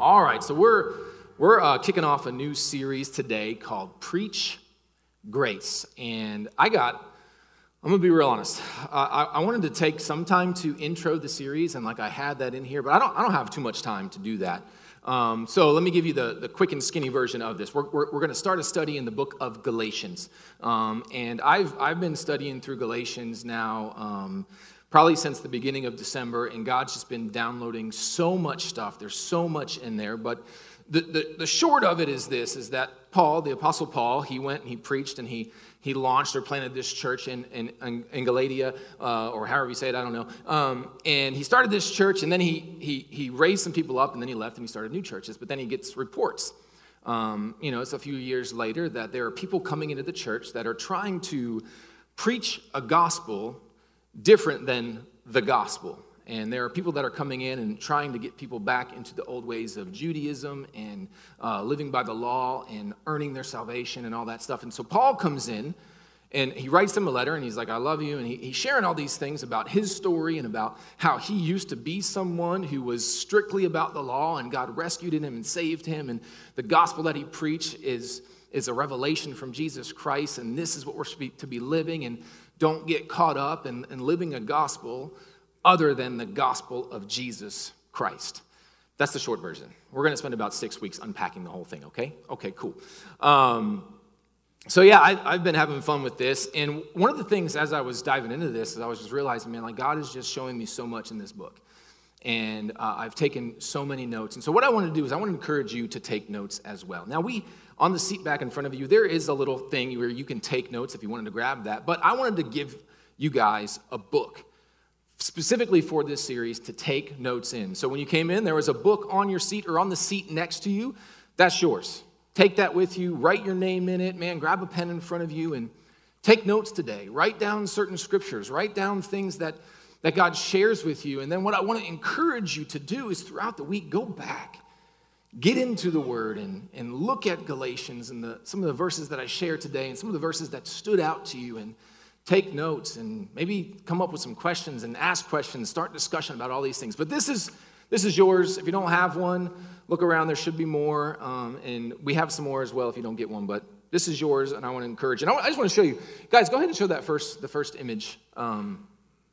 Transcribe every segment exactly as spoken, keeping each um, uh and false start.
All right, so we're we're uh, kicking off a new series today called Preach Grace, and I got, I'm gonna be real honest. Uh, I, I wanted to take some time to intro the series, and like I had that in here, but I don't I don't have too much time to do that. Um, so let me give you the, the quick and skinny version of this. We're we're, we're going to start a study in the book of Galatians, um, and I've I've been studying through Galatians now. Um, Probably since the beginning of December, and God's just been downloading so much stuff. There's so much in there, but the, the, the short of it is this, is that Paul, the Apostle Paul, he went and he preached and he he launched or planted this church in, in, in Galatia, uh, or however you say it, I don't know. Um, and he started this church, and then he, he, he raised some people up, and then he left and he started new churches, but then he gets reports. Um, you know, it's a few years later that there are people coming into the church that are trying to preach a gospel different than the gospel. And there are people that are coming in and trying to get people back into the old ways of Judaism and uh, living by the law and earning their salvation and all that stuff. And so Paul comes in and he writes them a letter and he's like, I love you. And he, he's sharing all these things about his story and about how he used to be someone who was strictly about the law and God rescued him and saved him. And the gospel that he preached is, is a revelation from Jesus Christ. And this is what we're to be living. And don't get caught up in, in living a gospel other than the gospel of Jesus Christ. That's the short version. We're going to spend about six weeks unpacking the whole thing, okay? Okay, cool. Um, so yeah, I, I've been having fun with this. And one of the things as I was diving into this is I was just realizing, man, like God is just showing me so much in this book. And uh, I've taken so many notes. And so what I want to do is I want to encourage you to take notes as well. Now we, on the seat back in front of you, there is a little thing where you can take notes if you wanted to grab that. But I wanted to give you guys a book specifically for this series to take notes in. So when you came in, there was a book on your seat or on the seat next to you. That's yours. Take that with you. Write your name in it. Man, grab a pen in front of you and take notes today. Write down certain scriptures. Write down things that that God shares with you. And then what I want to encourage you to do is throughout the week, go back, get into the Word, and, and look at Galatians and the, some of the verses that I shared today and some of the verses that stood out to you, and take notes and maybe come up with some questions and ask questions, start discussion about all these things. But this is this is yours. If you don't have one, look around. There should be more, um, and we have some more as well if you don't get one. But this is yours, and I want to encourage you. And I, I just want to show you. Guys, go ahead and show that first, the first image. Um,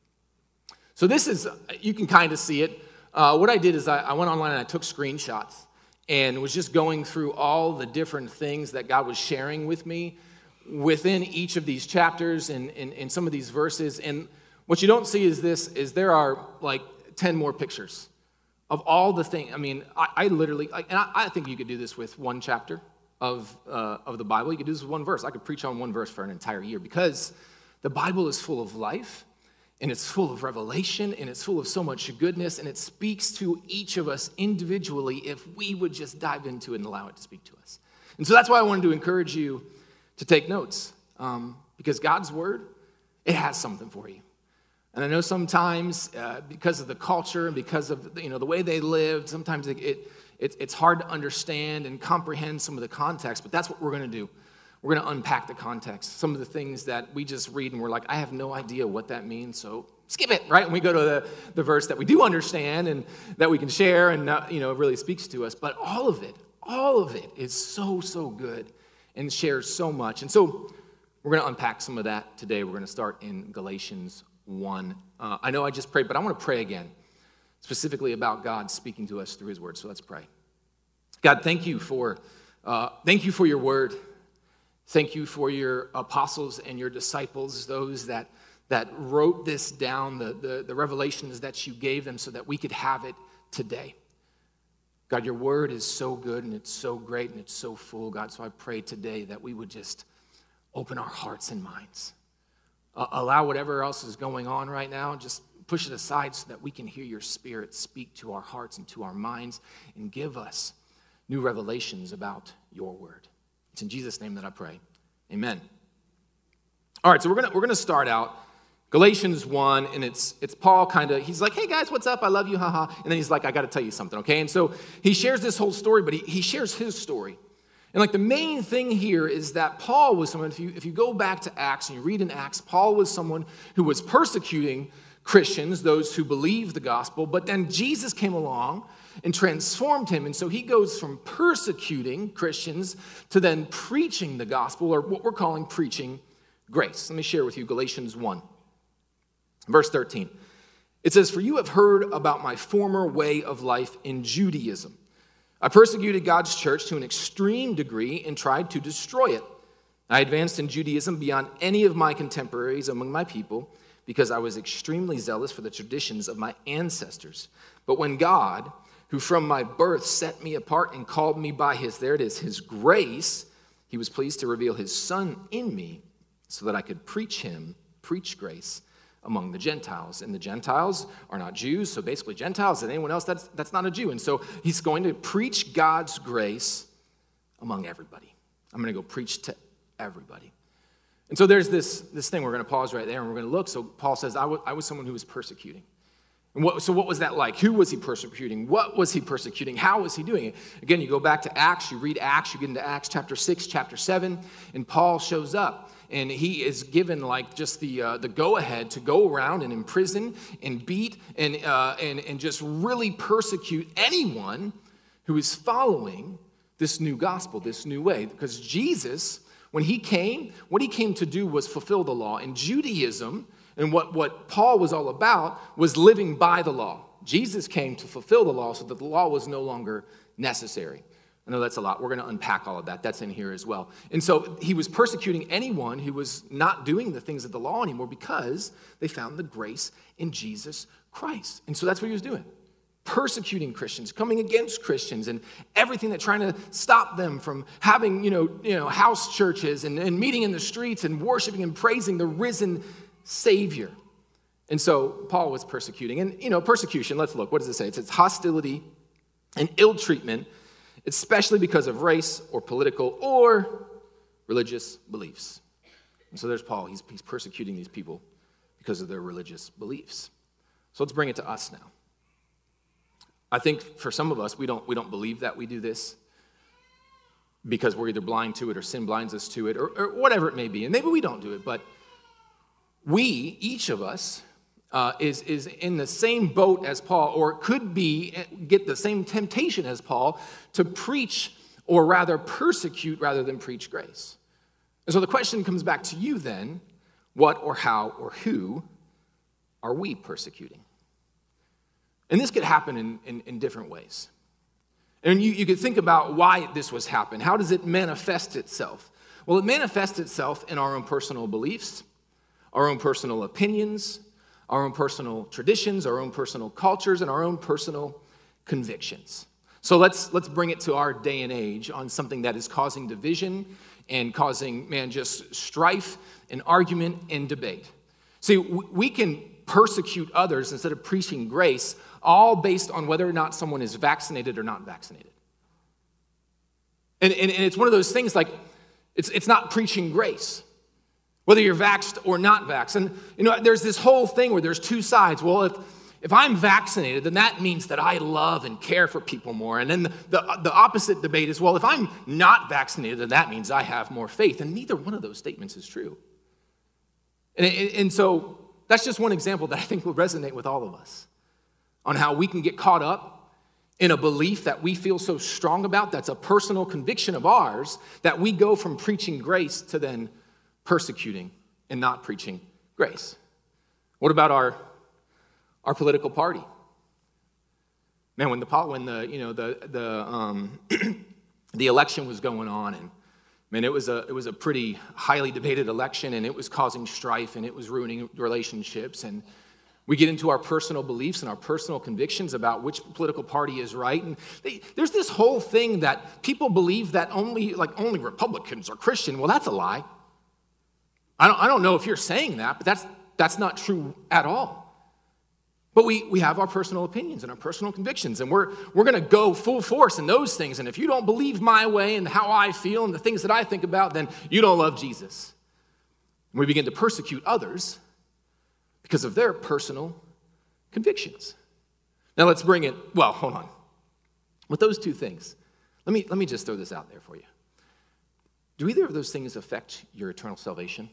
So this is, you can kind of see it. Uh, what I did is I, I went online and I took screenshots and was just going through all the different things that God was sharing with me within each of these chapters and in some of these verses. And what you don't see is this, is there are like ten more pictures of all the things. I mean, I, I literally, and I, I think you could do this with one chapter of, uh, of the Bible. You could do this with one verse. I could preach on one verse for an entire year because the Bible is full of life. And it's full of revelation, and it's full of so much goodness, and it speaks to each of us individually if we would just dive into it and allow it to speak to us. And so that's why I wanted to encourage you to take notes, um, because God's Word, it has something for you. And I know sometimes uh, because of the culture and because of you know the way they lived, sometimes it, it, it it's hard to understand and comprehend some of the context, but that's what we're going to do. We're going to unpack the context, some of the things that we just read and we're like, I have no idea what that means, so skip it, right? And we go to the, the verse that we do understand and that we can share and, uh, you know, it really speaks to us. But all of it, all of it is so, so good and shares so much. And so we're going to unpack some of that today. We're going to start in Galatians one. Uh, I know I just prayed, but I want to pray again, specifically about God speaking to us through his word. So let's pray. God, thank you for, uh, thank you for your word. Thank you for your apostles and your disciples, those that, that wrote this down, the, the, the revelations that you gave them so that we could have it today. God, your word is so good and it's so great and it's so full, God. So I pray today that we would just open our hearts and minds. Uh, allow whatever else is going on right now, just push it aside so that we can hear your spirit speak to our hearts and to our minds and give us new revelations about your word. It's in Jesus' name that I pray. Amen. All right, so we're gonna we're gonna start out Galatians one, and it's it's Paul kind of, he's like, hey guys, what's up? I love you, haha. And then he's like, I got to tell you something, okay? And so he shares this whole story, but he, he shares his story. And like the main thing here is that Paul was someone, if you if you go back to Acts and you read in Acts, Paul was someone who was persecuting Christians, those who believed the gospel, but then Jesus came along and transformed him. And so he goes from persecuting Christians to then preaching the gospel, or what we're calling preaching grace. Let me share with you Galatians one, verse thirteen. It says, "For you have heard about my former way of life in Judaism. I persecuted God's church to an extreme degree and tried to destroy it. I advanced in Judaism beyond any of my contemporaries among my people because I was extremely zealous for the traditions of my ancestors. But when God, who from my birth set me apart and called me by his," there it is, "his grace, he was pleased to reveal his Son in me so that I could preach him, preach grace among the Gentiles." And the Gentiles are not Jews, so basically Gentiles and anyone else that's, that's not a Jew. And so he's going to preach God's grace among everybody. I'm going to go preach to everybody. And so there's this, this thing, we're going to pause right there and we're going to look. So Paul says, I, w- I was someone who was persecuting. And what, so what was that like? Who was he persecuting? What was he persecuting? How was he doing it? Again, you go back to Acts, you read Acts, you get into Acts chapter six, chapter seven, and Paul shows up. And he is given like just the uh, the go-ahead to go around and imprison and beat and, uh, and, and just really persecute anyone who is following this new gospel, this new way. Because Jesus, when he came, what he came to do was fulfill the law. And Judaism, and what, what Paul was all about, was living by the law. Jesus came to fulfill the law so that the law was no longer necessary. I know that's a lot. We're going to unpack all of that. That's in here as well. And so he was persecuting anyone who was not doing the things of the law anymore because they found the grace in Jesus Christ. And so that's what he was doing. Persecuting Christians, coming against Christians, and everything that trying to stop them from having, you know, you know, house churches and, and meeting in the streets and worshiping and praising the risen Savior. And so Paul was persecuting. And, you know, persecution, let's look. What does it say? It says hostility and ill treatment, especially because of race or political or religious beliefs. And so there's Paul. He's, he's persecuting these people because of their religious beliefs. So let's bring it to us now. I think for some of us, we don't, we don't believe that we do this because we're either blind to it or sin blinds us to it or, or whatever it may be. And maybe we don't do it, but we, each of us, Uh, is, is in the same boat as Paul, or could be, get the same temptation as Paul to preach, or rather persecute rather than preach grace. And so the question comes back to you then, what or how or who are we persecuting? And this could happen in, in, in different ways. And you, you could think about why this was happening. How does it manifest itself? Well, it manifests itself in our own personal beliefs, our own personal opinions, our own personal traditions, our own personal cultures, and our own personal convictions. So let's let's bring it to our day and age on something that is causing division and causing, man, just strife and argument and debate. See, we can persecute others instead of preaching grace, all based on whether or not someone is vaccinated or not vaccinated. And, and, and it's one of those things like, it's it's not preaching grace, whether you're vaxxed or not vaxxed. And, you know, there's this whole thing where there's two sides. Well, if, if I'm vaccinated, then that means that I love and care for people more. And then the, the, the opposite debate is, well, if I'm not vaccinated, then that means I have more faith. And neither one of those statements is true. And, and so that's just one example that I think will resonate with all of us on how we can get caught up in a belief that we feel so strong about, that's a personal conviction of ours, that we go from preaching grace to then persecuting and not preaching grace. What about our our political party? Man, when the when the you know the the um, the election was going on, and man, it was a it was a pretty highly debated election, and it was causing strife, and it was ruining relationships, and we get into our personal beliefs and our personal convictions about which political party is right, and they, there's this whole thing that people believe that only like only Republicans are Christian. Well, that's a lie. I don't, I don't know if you're saying that, but that's that's not true at all. But we, we have our personal opinions and our personal convictions, and we're we're going to go full force in those things. And if you don't believe my way and how I feel and the things that I think about, then you don't love Jesus. And we begin to persecute others because of their personal convictions. Now let's bring it, well, hold on. With those two things, let me let me just throw this out there for you. Do either of those things affect your eternal salvation?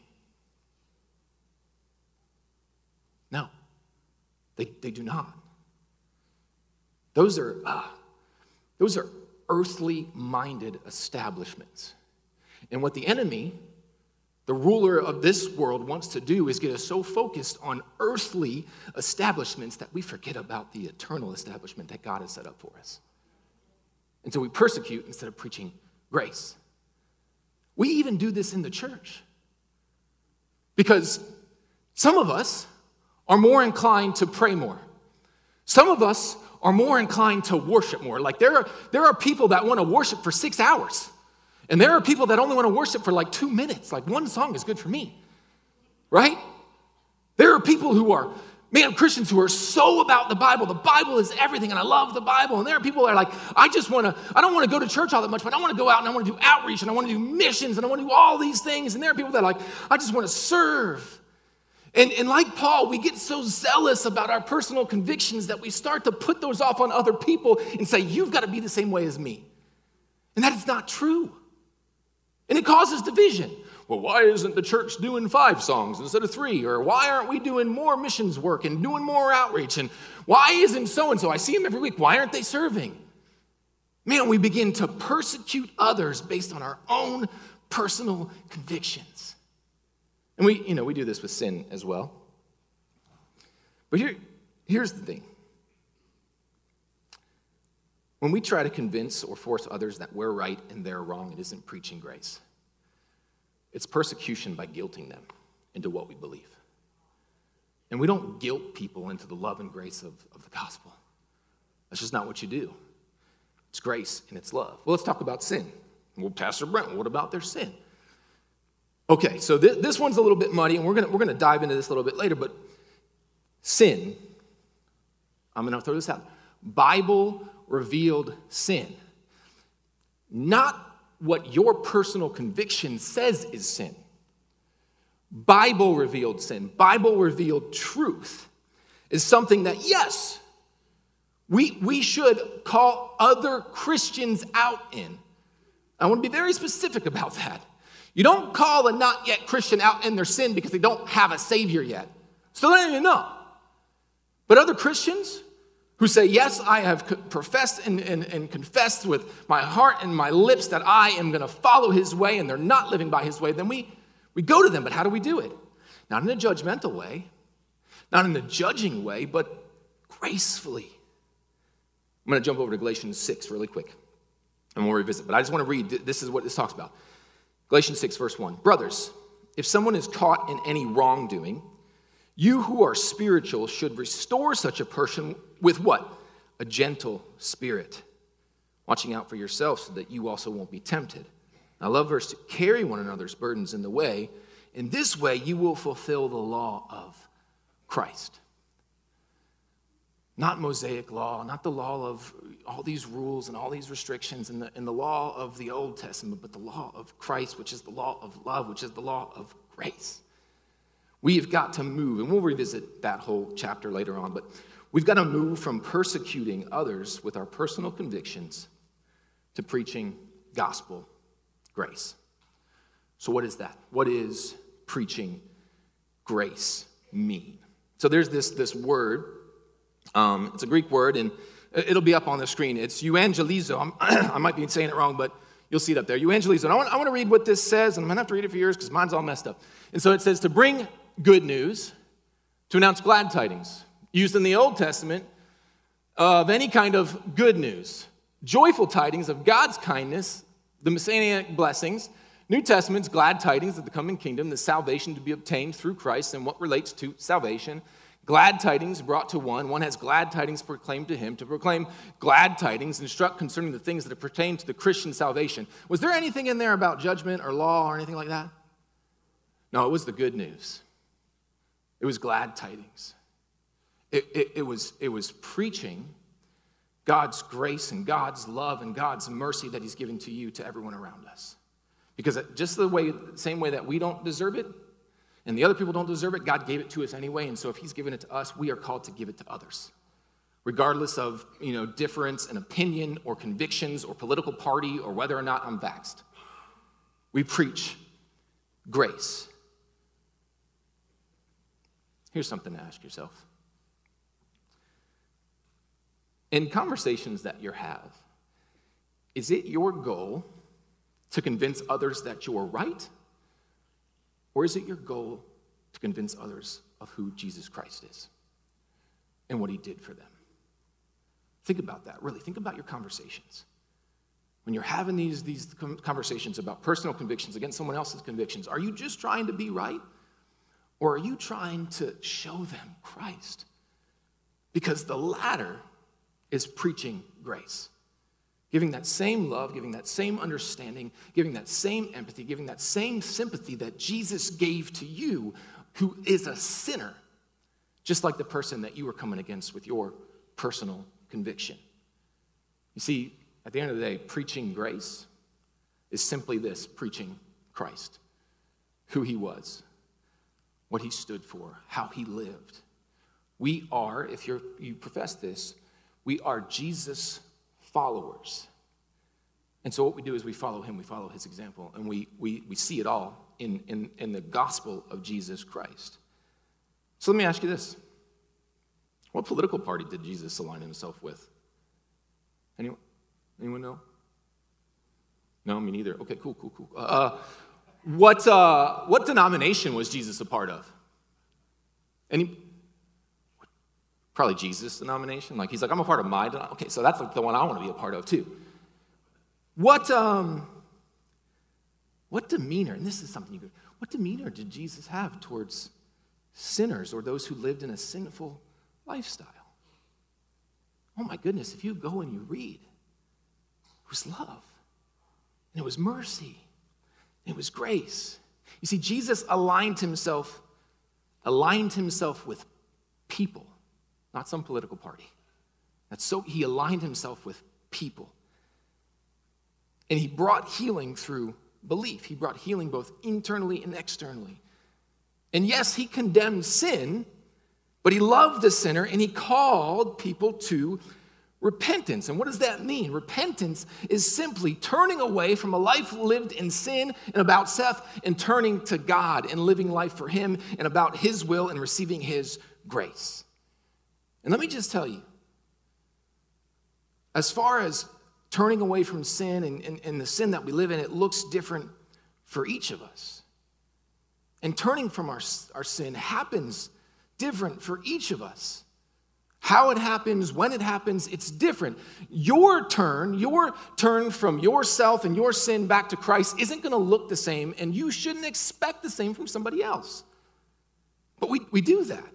No, they, they do not. Those are, uh, those are earthly-minded establishments. And what the enemy, the ruler of this world, wants to do is get us so focused on earthly establishments that we forget about the eternal establishment that God has set up for us. And so we persecute instead of preaching grace. We even do this in the church. Because some of us are more inclined to pray more. Some of us are more inclined to worship more. Like there are, there are people that want to worship for six hours. And there are people that only want to worship for like two minutes. Like one song is good for me, right? There are people who are, man, Christians who are so about the Bible. The Bible is everything, and I love the Bible. And there are people that are like, I just want to, I don't want to go to church all that much, but I want to go out and I want to do outreach and I want to do missions and I want to do all these things. And there are people that are like, I just want to serve. And, and like Paul, we get so zealous about our personal convictions that we start to put those off on other people and say, you've got to be the same way as me. And that is not true. And it causes division. Well, why isn't the church doing five songs instead of three? Or why aren't we doing more missions work and doing more outreach? And why isn't so-and-so? I see them every week. Why aren't they serving? Man, we begin to persecute others based on our own personal convictions. And we, you know, we do this with sin as well. But here, here's the thing. When we try to convince or force others that we're right and they're wrong, it isn't preaching grace. It's persecution by guilting them into what we believe. And we don't guilt people into the love and grace of, of the gospel. That's just not what you do. It's grace and it's love. Well, let's talk about sin. Well, Pastor Brent, what about their sin? Okay, so th- this one's a little bit muddy, and we're gonna we're gonna dive into this a little bit later, but sin, I'm gonna throw this out. Bible revealed sin. Not what your personal conviction says is sin. Bible revealed sin, Bible revealed truth is something that, yes, we, we should call other Christians out in. I want to be very specific about that. You don't call a not yet Christian out in their sin because they don't have a Savior yet. So they don't even know. But other Christians who say, yes, I have professed and, and, and confessed with my heart and my lips that I am going to follow his way, and they're not living by his way, then we, we go to them. But how do we do it? Not in a judgmental way, not in a judging way, but gracefully. I'm going to jump over to Galatians six really quick, and we'll revisit. But I just want to read, this is what this talks about. Galatians six, verse one. Brothers, if someone is caught in any wrongdoing, you who are spiritual should restore such a person with what? A gentle spirit, watching out for yourself so that you also won't be tempted. I love verse two. Carry one another's burdens in the way. In this way, you will fulfill the law of Christ. Not Mosaic law, not the law of all these rules and all these restrictions and the, and the law of the Old Testament, but the law of Christ, which is the law of love, which is the law of grace. We have got to move, and we'll revisit that whole chapter later on, but we've got to move from persecuting others with our personal convictions to preaching gospel grace. So what is that? What is preaching grace mean? So there's this, this word. Um, it's a Greek word, and it'll be up on the screen. It's euangelizo. I'm, I might be saying it wrong, but you'll see it up there. Euangelizo. And I want, I want to read what this says, and I'm going to have to read it for yours because mine's all messed up. And so it says to bring good news, to announce glad tidings, used in the Old Testament of any kind of good news, joyful tidings of God's kindness, the messianic blessings, New Testament's glad tidings of the coming kingdom, the salvation to be obtained through Christ and what relates to salvation. Glad tidings brought to one. One has glad tidings proclaimed to him. To proclaim glad tidings, instruct concerning the things that pertain to the Christian salvation. Was there anything in there about judgment or law or anything like that? No, it was the good news. It was glad tidings. It, it, it, was, it was preaching God's grace and God's love and God's mercy that he's given to you, to everyone around us. Because just the way, same way that we don't deserve it, and the other people don't deserve it, God gave it to us anyway, and so if he's given it to us, we are called to give it to others. Regardless of, you know, difference in opinion or convictions or political party or whether or not I'm vaxxed. We preach grace. Here's something to ask yourself. In conversations that you have, is it your goal to convince others that you're right? Or is it your goal to convince others of who Jesus Christ is and what he did for them? Think about that, really. Think about your conversations. When you're having these, these conversations about personal convictions against someone else's convictions, are you just trying to be right? Or are you trying to show them Christ? Because the latter is preaching grace. Giving that same love, giving that same understanding, giving that same empathy, giving that same sympathy that Jesus gave to you, who is a sinner, just like the person that you were coming against with your personal conviction. You see, at the end of the day, preaching grace is simply this: preaching Christ, who he was, what he stood for, how he lived. We are, if you're, you profess this, we are Jesus followers. And so what we do is we follow him, we follow his example, and we we we see it all in, in, in the gospel of Jesus Christ. So let me ask you this. What political party did Jesus align himself with? Anyone? Anyone know? No, me neither. Okay, cool, cool, cool. Uh, what uh, what denomination was Jesus a part of? Any? Probably Jesus' denomination. Like he's like, I'm a part of my denomination. Okay, so that's like the one I want to be a part of too. What um, what demeanor? And this is something you could. What demeanor did Jesus have towards sinners or those who lived in a sinful lifestyle? Oh my goodness! If you go and you read, it was love, and it was mercy, and it was grace. You see, Jesus aligned himself, aligned himself with people. Not some political party. That's so he aligned himself with people. And he brought healing through belief. He brought healing both internally and externally. And yes, he condemned sin, but he loved the sinner and he called people to repentance. And what does that mean? Repentance is simply turning away from a life lived in sin and about self and turning to God and living life for him and about his will and receiving his grace. And let me just tell you, as far as turning away from sin and, and, and the sin that we live in, it looks different for each of us. And turning from our, our sin happens different for each of us. How it happens, when it happens, it's different. Your turn, your turn from yourself and your sin back to Christ isn't going to look the same, and you shouldn't expect the same from somebody else. But we, we do that.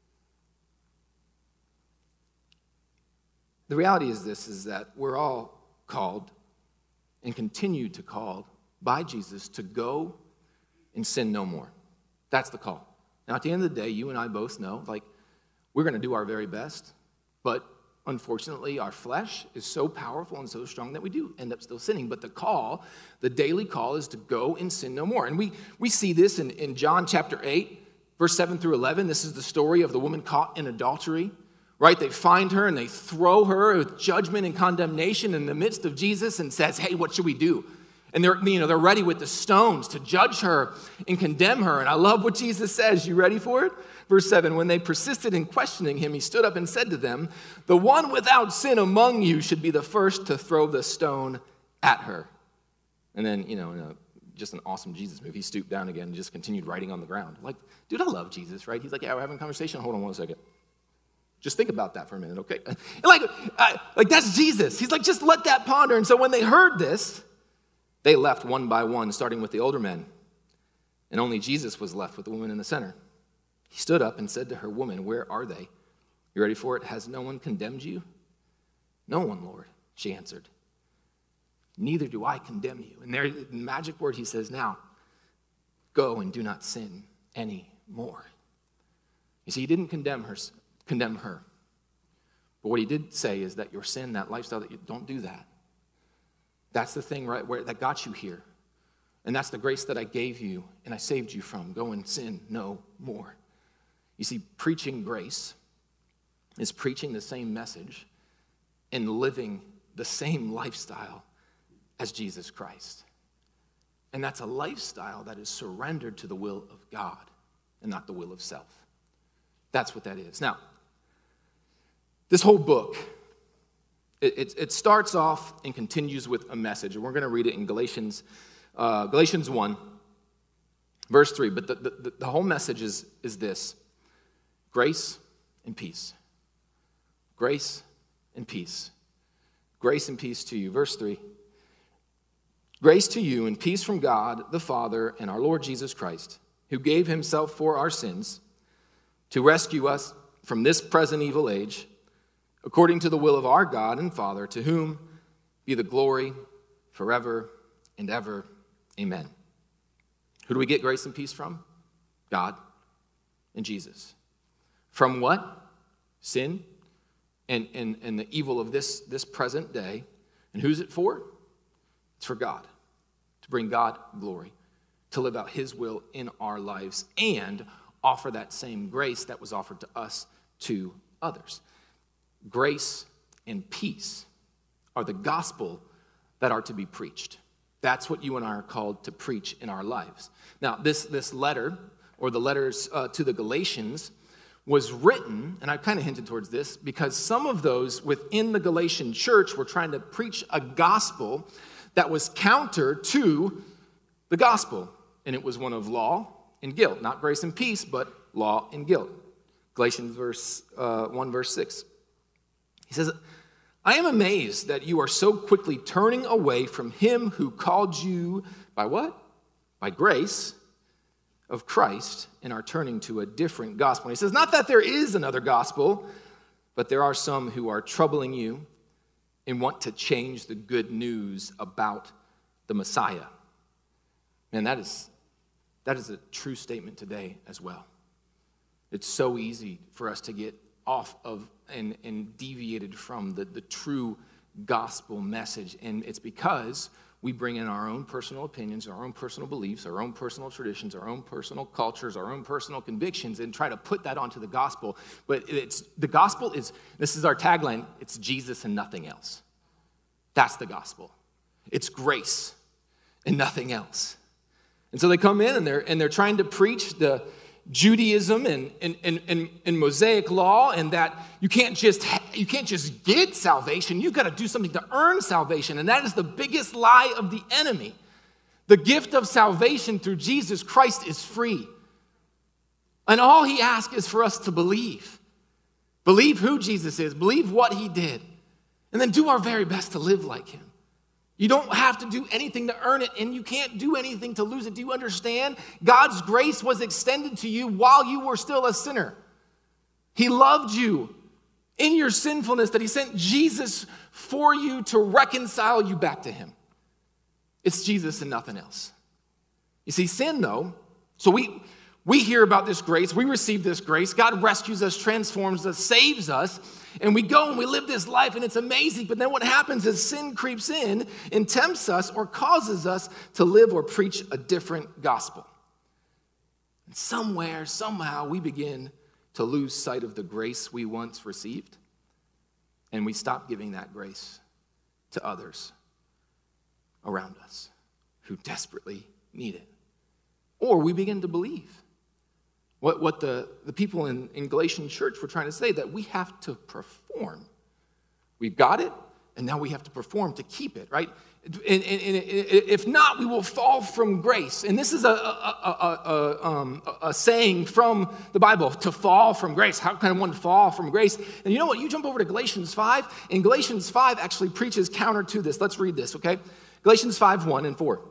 The reality is this, is that we're all called and continue to call by Jesus to go and sin no more. That's the call. Now, at the end of the day, you and I both know, like, we're going to do our very best, but unfortunately, our flesh is so powerful and so strong that we do end up still sinning. But the call, the daily call, is to go and sin no more. And we, we see this in, in John chapter eight, verse seven through eleven. This is the story of the woman caught in adultery. Right, they find her and they throw her with judgment and condemnation in the midst of Jesus and says, hey, what should we do? And they're, you know, they're ready with the stones to judge her and condemn her. And I love what Jesus says. You ready for it? Verse seven, when they persisted in questioning him, he stood up and said to them, the one without sin among you should be the first to throw the stone at her. And then, you know, in a, just an awesome Jesus move, he stooped down again and just continued writing on the ground. Like, dude, I love Jesus, right? He's like, yeah, we're having a conversation. Hold on one second. Just think about that for a minute, okay? And like, uh, like that's Jesus. He's like, just let that ponder. And so when they heard this, they left one by one, starting with the older men. And only Jesus was left with the woman in the center. He stood up and said to her, woman, where are they? You ready for it? Has no one condemned you? No one, Lord, she answered. Neither do I condemn you. And there, the magic word he says, now, go and do not sin anymore. You see, he didn't condemn her. condemn her. But what he did say is that your sin, that lifestyle, that you don't do that. That's the thing, right, where that got you here. And that's the grace that I gave you and I saved you from. Go and sin no more. You see, preaching grace is preaching the same message and living the same lifestyle as Jesus Christ. And that's a lifestyle that is surrendered to the will of God and not the will of self. That's what that is. Now, this whole book It, it, it starts off and continues with a message. And we're going to read it in Galatians, uh, Galatians one, verse three. But the, the, the whole message is, is this: grace and peace. Grace and peace. Grace and peace to you. Verse three. Grace to you and peace from God the Father and our Lord Jesus Christ, who gave himself for our sins to rescue us from this present evil age, according to the will of our God and Father, to whom be the glory forever and ever. Amen. Who do we get grace and peace from? God and Jesus. From what? Sin and, and, and the evil of this, this present day. And who's it for? It's for God. To bring God glory. To live out his will in our lives and offer that same grace that was offered to us to others. Grace and peace are the gospel that are to be preached. That's what you and I are called to preach in our lives. Now, this, this letter, or the letters uh, to the Galatians, was written, and I kind of hinted towards this, because some of those within the Galatian church were trying to preach a gospel that was counter to the gospel. And it was one of law and guilt. Not grace and peace, but law and guilt. Galatians verse uh, one, verse six. He says, I am amazed that you are so quickly turning away from him who called you by what? By grace of Christ, and are turning to a different gospel. And he says, not that there is another gospel, but there are some who are troubling you and want to change the good news about the Messiah. Man, that is, that is a true statement today as well. It's so easy for us to get off of and, and deviated from the, the true gospel message. And it's because we bring in our own personal opinions, our own personal beliefs, our own personal traditions, our own personal cultures, our own personal convictions, and try to put that onto the gospel. But it's the gospel is, this is our tagline, it's Jesus and nothing else. That's the gospel. It's grace and nothing else. And so they come in and they're and they're trying to preach the Judaism and, and, and, and, and Mosaic law, and that you can't just you can't just get salvation. You've got to do something to earn salvation, and that is the biggest lie of the enemy. The gift of salvation through Jesus Christ is free, and all he asks is for us to believe, believe who Jesus is, believe what he did, and then do our very best to live like him. You don't have to do anything to earn it, and you can't do anything to lose it. Do you understand? God's grace was extended to you while you were still a sinner. He loved you in your sinfulness, that he sent Jesus for you to reconcile you back to him. It's Jesus and nothing else. You see, sin, though, so we, we hear about this grace. We receive this grace. God rescues us, transforms us, saves us. And we go and we live this life, and it's amazing. But then what happens is sin creeps in and tempts us or causes us to live or preach a different gospel. And somewhere, somehow, we begin to lose sight of the grace we once received. And we stop giving that grace to others around us who desperately need it. Or we begin to believe What, what the, the people in, in Galatian church were trying to say, that we have to perform. We've got it, and now we have to perform to keep it, right? And, and, and if not, we will fall from grace. And this is a, a, a, a, um, a saying from the Bible, to fall from grace. How can one fall from grace? And you know what? You jump over to Galatians five, and Galatians five actually preaches counter to this. Let's read this, okay? Galatians five, one and four.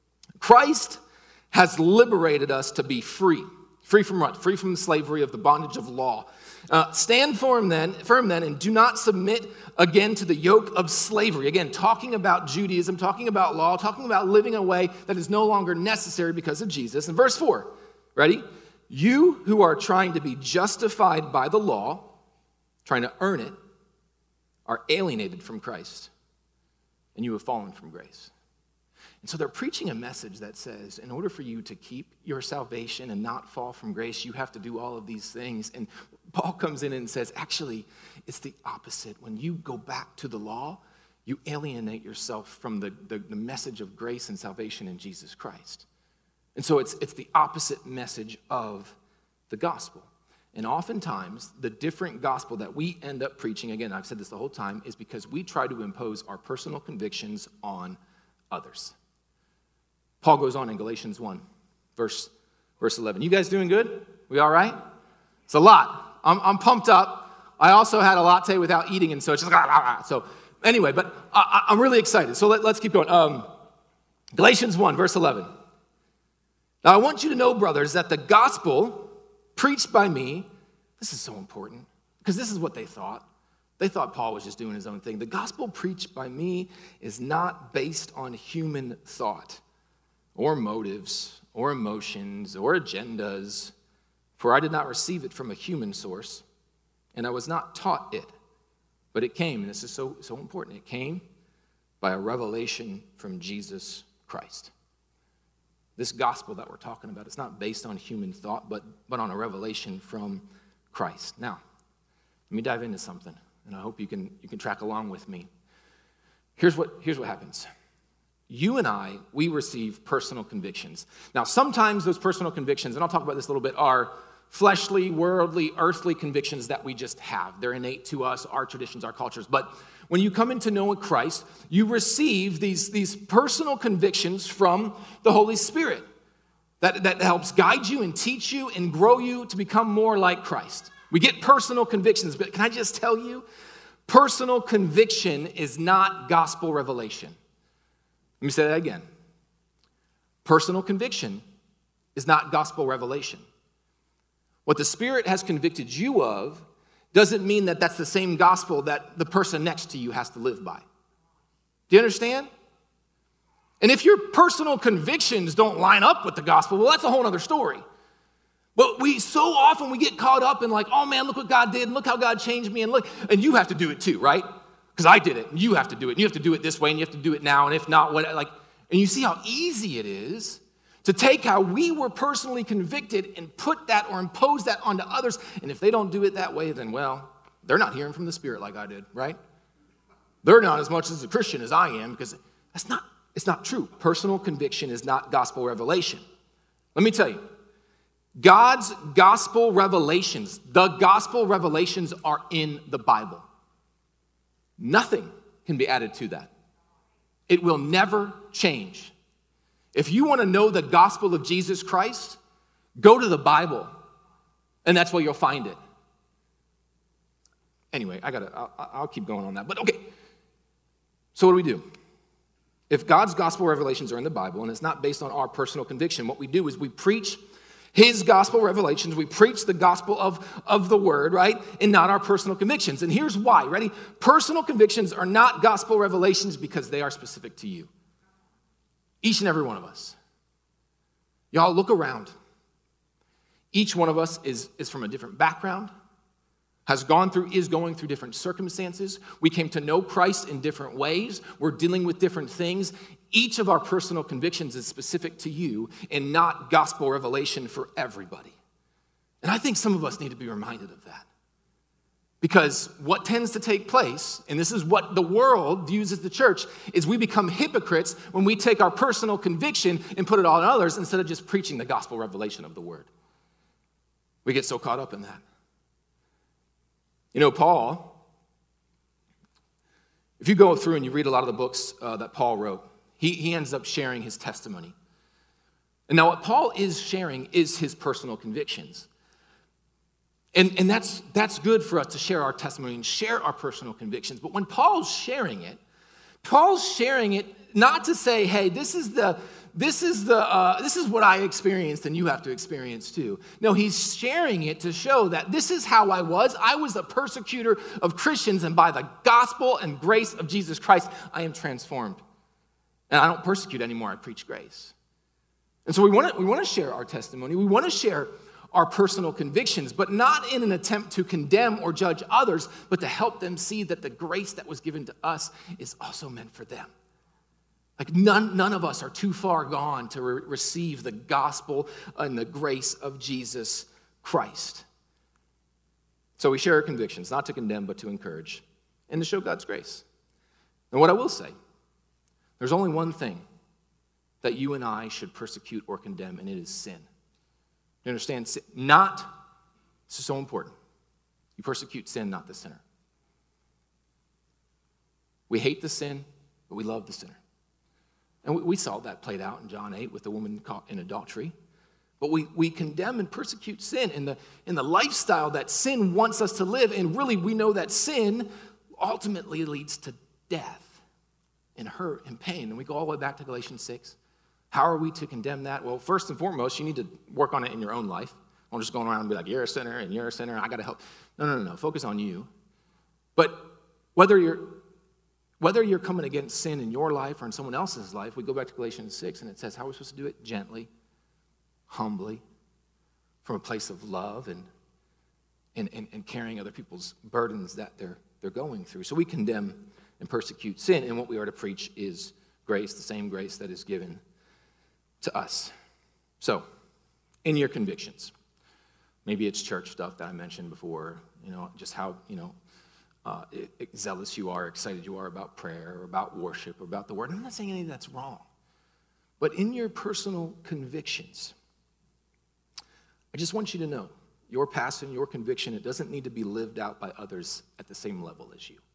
Christ has liberated us to be free. Free from what? Free from the slavery of the bondage of law. Uh, stand firm then, firm then, and do not submit again to the yoke of slavery. Again, talking about Judaism, talking about law, talking about living a way that is no longer necessary because of Jesus. And verse four, ready? You who are trying to be justified by the law, trying to earn it, are alienated from Christ, and you have fallen from grace. And so they're preaching a message that says, in order for you to keep your salvation and not fall from grace, you have to do all of these things. And Paul comes in and says, actually, it's the opposite. When you go back to the law, you alienate yourself from the, the, the message of grace and salvation in Jesus Christ. And so it's, it's the opposite message of the gospel. And oftentimes, the different gospel that we end up preaching, again, I've said this the whole time, is because we try to impose our personal convictions on others. Paul goes on in Galatians one, verse, verse eleven. You guys doing good? We all right? It's a lot. I'm, I'm pumped up. I also had a latte without eating, and so it's just like, ah, ah, ah. So anyway, but I, I'm really excited. So let, let's keep going. Um, Galatians one, verse eleven. Now I want you to know, brothers, that the gospel preached by me, this is so important, because this is what they thought. They thought Paul was just doing his own thing. The gospel preached by me is not based on human thought or motives or emotions or agendas, for I did not receive it from a human source, and I was not taught it. But it came, and this is so, so important, it came by a revelation from Jesus Christ. This gospel that we're talking about, it's not based on human thought, but, but on a revelation from Christ. Now, let me dive into something, and I hope you can, you can track along with me. Here's what, here's what happens. You and I, we receive personal convictions. Now, sometimes those personal convictions, and I'll talk about this a little bit, are fleshly, worldly, earthly convictions that we just have. They're innate to us, our traditions, our cultures. But when you come into knowing Christ, you receive these, these personal convictions from the Holy Spirit that, that helps guide you and teach you and grow you to become more like Christ. We get personal convictions, but can I just tell you, personal conviction is not gospel revelation. Let me say that again. Personal conviction is not gospel revelation. What the Spirit has convicted you of doesn't mean that that's the same gospel that the person next to you has to live by. Do you understand? And if your personal convictions don't line up with the gospel, well, that's a whole other story. But we so often we get caught up in like, oh man, look what God did, and look how God changed me, and look, and you have to do it too, right? Because I did it, and you have to do it, and you have to do it this way, and you have to do it now, and if not, what? Like, and you see how easy it is to take how we were personally convicted and put that or impose that onto others. And if they don't do it that way, then, well, they're not hearing from the Spirit like I did, right? They're not as much as a Christian as I am, because that's not, it's not true. Personal conviction is not gospel revelation. Let me tell you, God's gospel revelations, the gospel revelations are in the Bible. Nothing can be added to that. It will never change. If you want to know the gospel of Jesus Christ, go to the Bible, and that's where you'll find it. Anyway, I gotta, I'll, I'll keep going on that. But okay, so what do we do? If God's gospel revelations are in the Bible, and it's not based on our personal conviction, what we do is we preach His gospel revelations. We preach the gospel of, of the word, right? And not our personal convictions. And here's why, ready? Personal convictions are not gospel revelations because they are specific to you. Each and every one of us. Y'all look around. Each one of us is, is from a different background, has gone through, is going through different circumstances. We came to know Christ in different ways. We're dealing with different things. Each of our personal convictions is specific to you and not gospel revelation for everybody. And I think some of us need to be reminded of that. Because what tends to take place, and this is what the world views as the church, is we become hypocrites when we take our personal conviction and put it all on others instead of just preaching the gospel revelation of the word. We get so caught up in that. You know, Paul, if you go through and you read a lot of the books uh, that Paul wrote, he, he ends up sharing his testimony. And now what Paul is sharing is his personal convictions. And, and that's, that's good for us to share our testimony and share our personal convictions. But when Paul's sharing it, Paul's sharing it not to say, hey, this is the this is the uh, this is what I experienced and you have to experience too. No, he's sharing it to show that this is how I was. I was a persecutor of Christians, and by the gospel and grace of Jesus Christ, I am transformed. And I don't persecute anymore, I preach grace. And so we want to we want to share our testimony. We want to share our personal convictions, but not in an attempt to condemn or judge others, but to help them see that the grace that was given to us is also meant for them. Like none, none of us are too far gone to re- receive the gospel and the grace of Jesus Christ. So we share our convictions, not to condemn, but to encourage, and to show God's grace. And what I will say, there's only one thing that you and I should persecute or condemn, and it is sin. You understand? Not This is so important. You persecute sin, not the sinner. We hate the sin, but we love the sinner. And we, we saw that played out in John eight with the woman caught in adultery. But we, we condemn and persecute sin in the, in the lifestyle that sin wants us to live. And really, we know that sin ultimately leads to death and hurt and pain. And we go all the way back to Galatians six. How are we to condemn that? Well, first and foremost, you need to work on it in your own life. Don't just go around and be like, you're a sinner and you're a sinner, I got to help. No, no, no, no. Focus on you. But whether you're whether you're coming against sin in your life or in someone else's life, we go back to Galatians six, and it says how we're supposed to do it gently, humbly, from a place of love and, and, and, and carrying other people's burdens that they're, they're going through. So we condemn and persecute sin, and what we are to preach is grace, the same grace that is given to us. So, in your convictions, maybe it's church stuff that I mentioned before, you know, just how, you know, uh, it, it, zealous you are, excited you are about prayer or about worship or about the word. I'm not saying anything that's wrong. But in your personal convictions, I just want you to know, your passion, your conviction, it doesn't need to be lived out by others at the same level as you.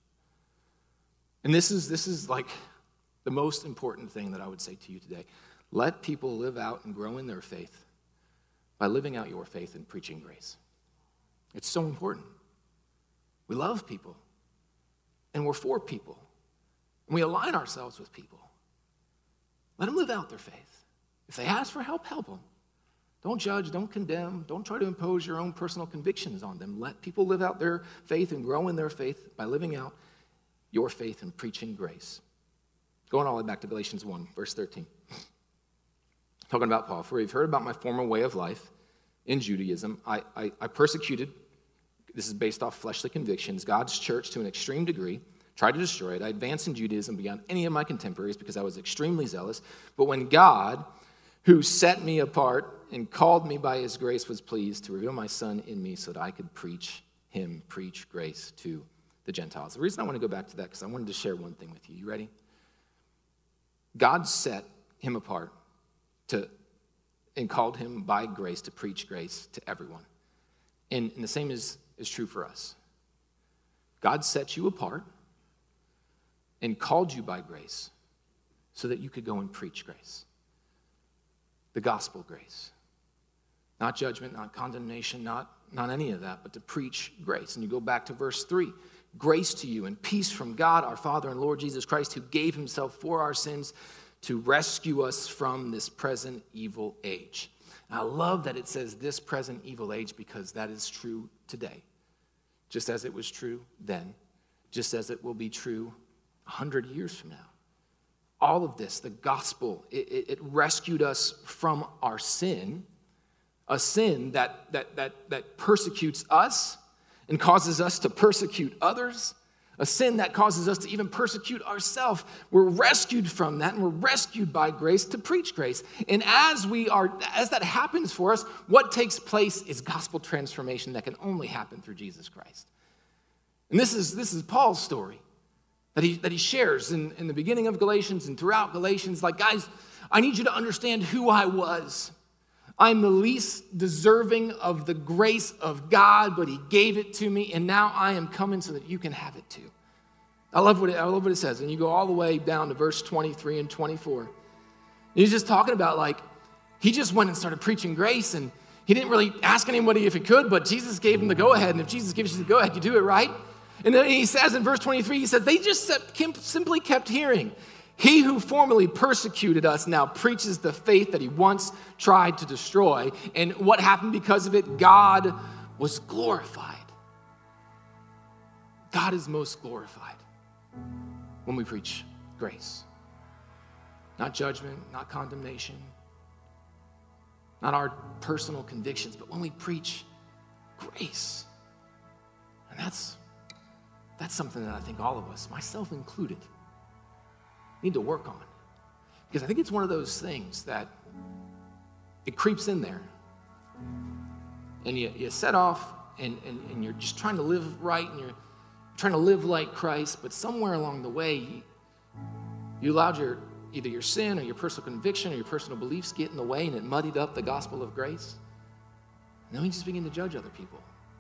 And this is this is like the most important thing that I would say to you today. Let people live out and grow in their faith by living out your faith and preaching grace. It's so important. We love people, and we're for people, and we align ourselves with people. Let them live out their faith. If they ask for help, help them. Don't judge, don't condemn, don't try to impose your own personal convictions on them. Let people live out their faith and grow in their faith by living out your faith and preaching grace. Going all the way back to Galatians one, verse thirteen. Talking about Paul, for you've heard about my former way of life in Judaism. I, I, I persecuted, this is based off fleshly convictions, God's church to an extreme degree, tried to destroy it. I advanced in Judaism beyond any of my contemporaries because I was extremely zealous. But when God, who set me apart and called me by his grace, was pleased to reveal my son in me so that I could preach him, preach grace to the Gentiles. The reason I want to go back to that, because I wanted to share one thing with you. You ready? God set him apart to and called him by grace to preach grace to everyone. And, and the same is, is true for us. God set you apart and called you by grace so that you could go and preach grace. The gospel grace. Not judgment, not condemnation, not, not any of that, but to preach grace. And you go back to verse three. Grace to you and peace from God, our Father and Lord Jesus Christ, who gave himself for our sins to rescue us from this present evil age. And I love that it says this present evil age because that is true today. Just as it was true then. Just as it will be true a hundred years from now. All of this, the gospel, it, it, it rescued us from our sin. A sin that, that, that, that persecutes us and causes us to persecute others. A sin that causes us to even persecute ourselves. We're rescued from that, and we're rescued by grace to preach grace. And as we are, as that happens for us, what takes place is gospel transformation that can only happen through Jesus Christ. And this is this is Paul's story that he that he shares in, in the beginning of Galatians and throughout Galatians. Like, guys, I need you to understand who I was. I'm the least deserving of the grace of God, but he gave it to me, and now I am coming so that you can have it too. I love what it, I love what it says. And you go all the way down to verse twenty-three and twenty-four. He's just talking about, like, he just went and started preaching grace, and he didn't really ask anybody if he could, but Jesus gave him the go-ahead, and if Jesus gives you the go-ahead, you do it, right? And then he says in verse twenty-three, he says, they just simply kept hearing. He who formerly persecuted us now preaches the faith that he once tried to destroy. And what happened because of it? God was glorified. God is most glorified when we preach grace. Not judgment, not condemnation, not our personal convictions, but when we preach grace. And that's, that's something that I think all of us, myself included, need to work on. Because I think it's one of those things that it creeps in there. And you, you set off and, and, and you're just trying to live right and you're trying to live like Christ, but somewhere along the way, you, you allowed your either your sin or your personal conviction or your personal beliefs get in the way, and it muddied up the gospel of grace. And then we just begin to judge other people.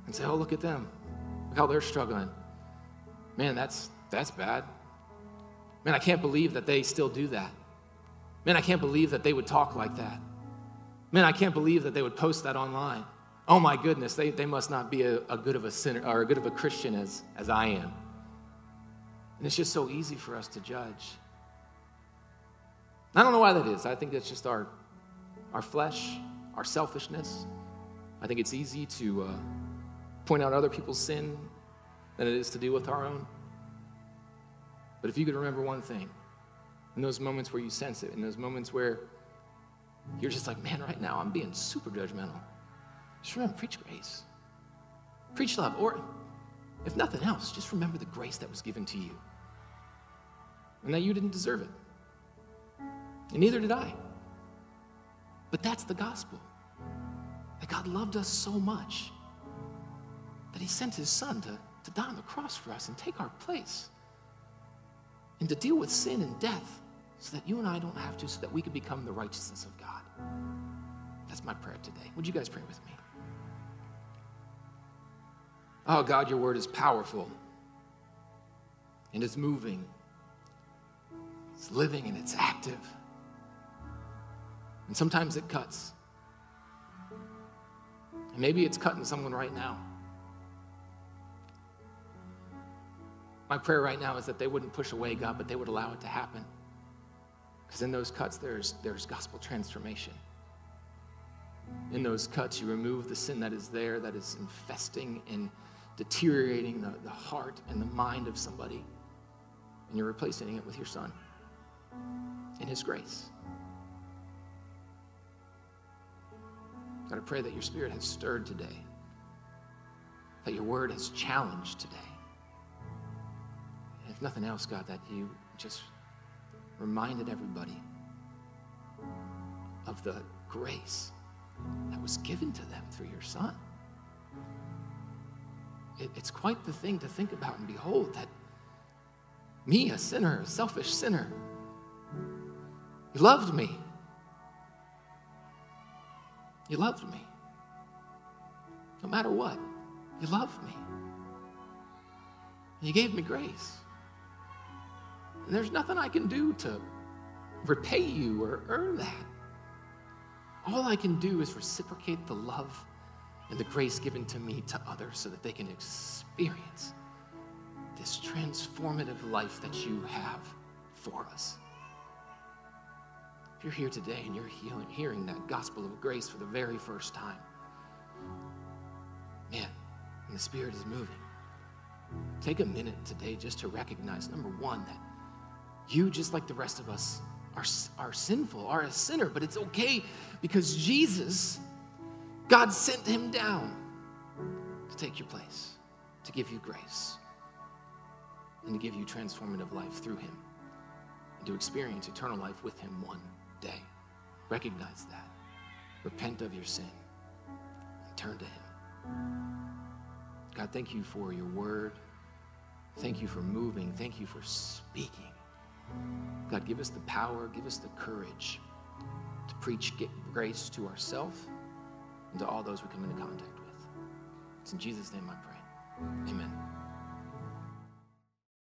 and say, oh, look at them. Look how they're struggling. Man, that's that's bad. Man, I can't believe that they still do that. Man, I can't believe that they would talk like that. Man, I can't believe that they would post that online. Oh my goodness, they, they must not be a, a good of a sinner or a good of a Christian as, as I am. And it's just so easy for us to judge. I don't know why that is. I think that's just our, our flesh, our selfishness. I think it's easy to uh, point out other people's sin than it is to deal with our own. But if you could remember one thing, in those moments where you sense it, in those moments where you're just like, man, right now I'm being super judgmental, just remember, preach grace. Preach love. Or if nothing else, just remember the grace that was given to you and that you didn't deserve it. And neither did I. But that's the gospel. That God loved us so much that he sent his son to, to die on the cross for us and take our place and to deal with sin and death so that you and I don't have to, so that we can become the righteousness of God. That's my prayer today. Would you guys pray with me? Oh, God, your word is powerful and it's moving. It's living and it's active. And sometimes it cuts. And maybe it's cutting someone right now. My prayer right now is that they wouldn't push away God, but they would allow it to happen. Because in those cuts, there's, there's gospel transformation. In those cuts, you remove the sin that is there, that is infesting and deteriorating the, the heart and the mind of somebody. And you're replacing it with your son in his grace. God, I pray that your spirit has stirred today, that your word has challenged today. And if nothing else, God, that you just reminded everybody of the grace that was given to them through your son. It, it's quite the thing to think about and behold that me, a sinner, a selfish sinner, you loved me. You loved me. No matter what, you loved me. And you gave me grace. And there's nothing I can do to repay you or earn that. All I can do is reciprocate the love and the grace given to me to others so that they can experience this transformative life that you have for us. If you're here today and you're healing, hearing that gospel of grace for the very first time, man, and the Spirit is moving, take a minute today just to recognize, number one, that you, just like the rest of us, are, are sinful, are a sinner, but it's okay because Jesus, God sent him down to take your place, to give you grace, and to give you transformative life through him, and to experience eternal life with him one day. Recognize that. Repent of your sin and turn to him. God, thank you for your word. Thank you for moving. Thank you for speaking. God, give us the power, give us the courage to preach grace to ourselves and to all those we come into contact with. It's in Jesus' name I pray. Amen.